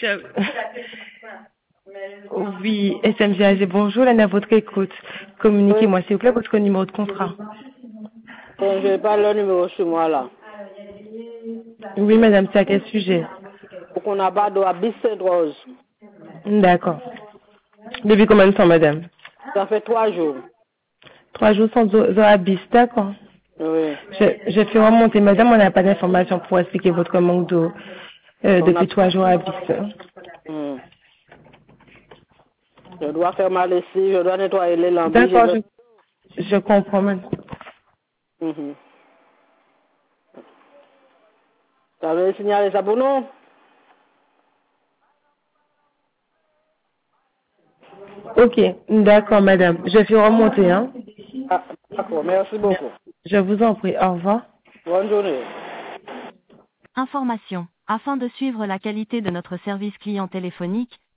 Oui, SMGAG, bonjour, Lana, à votre écoute. Communiquez-moi, s'il vous plaît, votre numéro de contrat. Je n'ai pas le numéro sur moi là. Oui, madame, c'est à quel sujet? Pour qu'on n'a pas de Abyss Sainte-Rose. D'accord. Depuis combien de temps, madame? Ça fait 3 jours. 3 jours sans Zoabis, d'accord. Oui. Je fais remonter, madame, on n'a pas d'informations pour expliquer votre manque d'eau On a... depuis 3 jours à Bis. Hmm. Je dois faire ma lessive, je dois nettoyer les lambis. D'accord, je comprends, madame. Mhm. Tu avais signalé ça pour nous? Ok, d'accord, madame. Je fais remonter, hein. Ah, d'accord, merci beaucoup. Je vous en prie, au revoir. Bonne journée. Information. Afin de suivre la qualité de notre service client téléphonique,